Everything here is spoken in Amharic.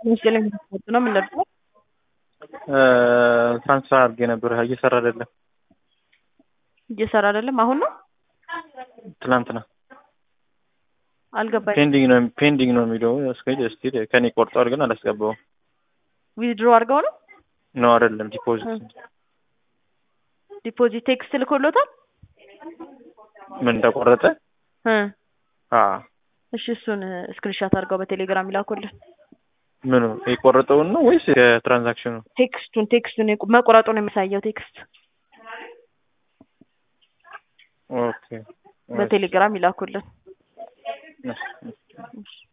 ምስልን ነው ምን ነበር ትራንስፈር አድርጌ ነበር እየሰራ አይደለም አሁን ነው ትላንትና አልገባኝ ፔንዲንግ ነው የሚለው እስቲ ከኔ ቆርጧል ግን አላስገባው ዊዝድሮ አድርገው ነው አይደለም ዲፖዚት ቴክስት ልኮሎታል ምን ተቆረጠ እሺ እሱን ስክሪንሾት አድርገው በቴሌግራም ይላኩልን ምኑ የቆረጠውን ነው ወይስ የትራንዛክሽኑ ቴክስቱን መቆረጡን የሚያሳየው ቴክስት ኦኬ በቴሌግራም ይላኩልን